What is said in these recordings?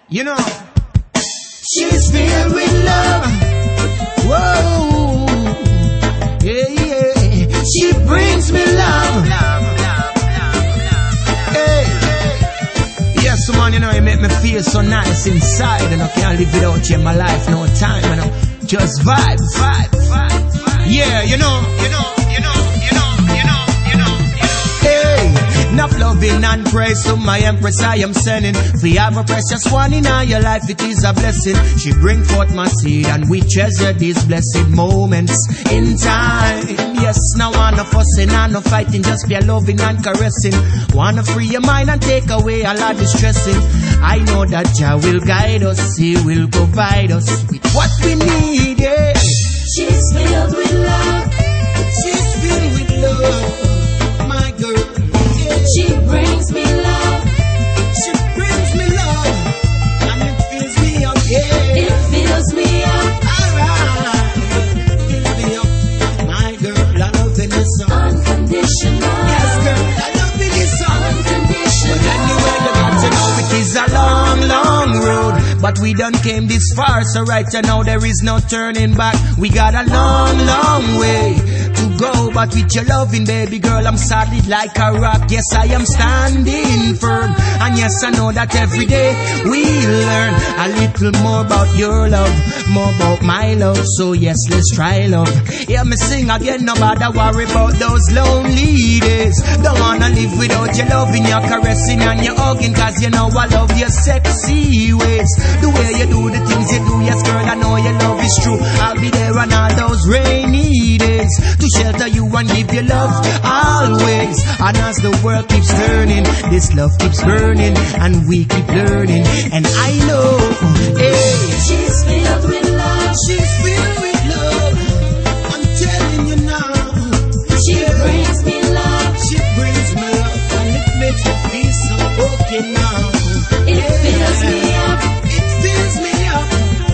You know, she's filled with love. Whoa, yeah, yeah. She brings me love. Hey, yes, man, you know, you make me feel so nice inside, and I can't live without you in my life, no time, you know. Just vibe. Yeah, you know. Hey, enough loving and praise to my empress I am sending. We have a precious one in all your life, it is a blessing. She bring forth my seed and we treasure these blessed moments in time. Yes, now wanna fussing and no fighting, just be a loving and caressing. Wanna free your mind and take away all of the stressing. I know that Jah will guide us, He will provide us with what we need, yeah. She's filled with love. She's filled with love, my girl. Yeah. She brings me love. She brings me love, and it fills me up, yeah. It fills me up. Alright, fills me up, my girl. I love in this song. Unconditional. Yes, girl, I love in this song. Unconditional. But anyway, you got to know it is a long road, but we done came this far, so right now there is no turning back. We got a long way to go, but with your loving, baby girl, I'm solid like a rock. Yes, I am standing firm, and yes, I know that every day we learn a little more about your love, more about my love. So yes, let's try love. Hear me sing again, nobody worry about those lonely days. Don't wanna live without your loving, your caressing and your hugging, cause you know I love your sexy ways. The way you do the things you do, yes girl, I know your love is true. I'll be there on all those rainy days to shelter you and give you love always. And as the world keeps turning, this love keeps burning, and we keep learning. And I know, hey, she's filled with love. she's filled with love. I'm telling you now, She brings me love. she brings me love, and it makes me feel so okay now. It fills me up. It fills me up,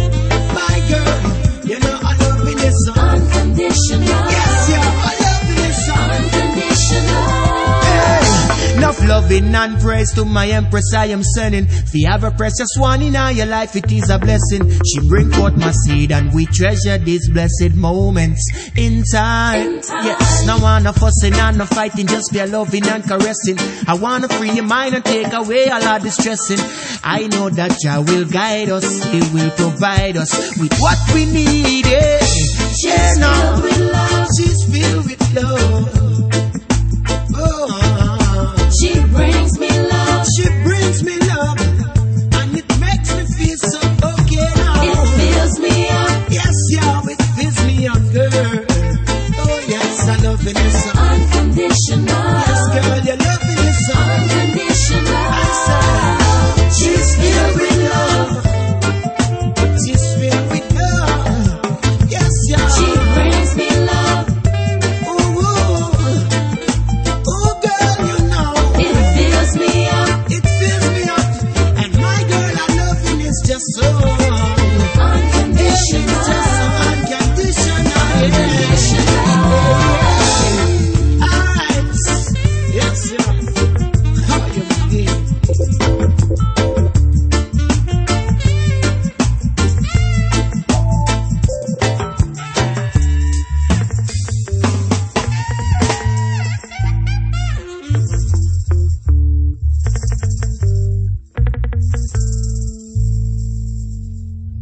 my girl. You know I love in this song. Unconditional. Yes, yeah, I love in this song. Unconditional. Hey, enough loving and praise to my empress I am sending. If you have a precious one in all your life, it is a blessing. She bring forth my seed and we treasure these blessed moments in time. Yes, no wanna fussing and no fighting, just be a loving and caressing. I wanna free your mind and take away all of the stressing. I know that Jah will guide us, He will provide us with what we need. Yeah. She's filled with love. She's filled with love.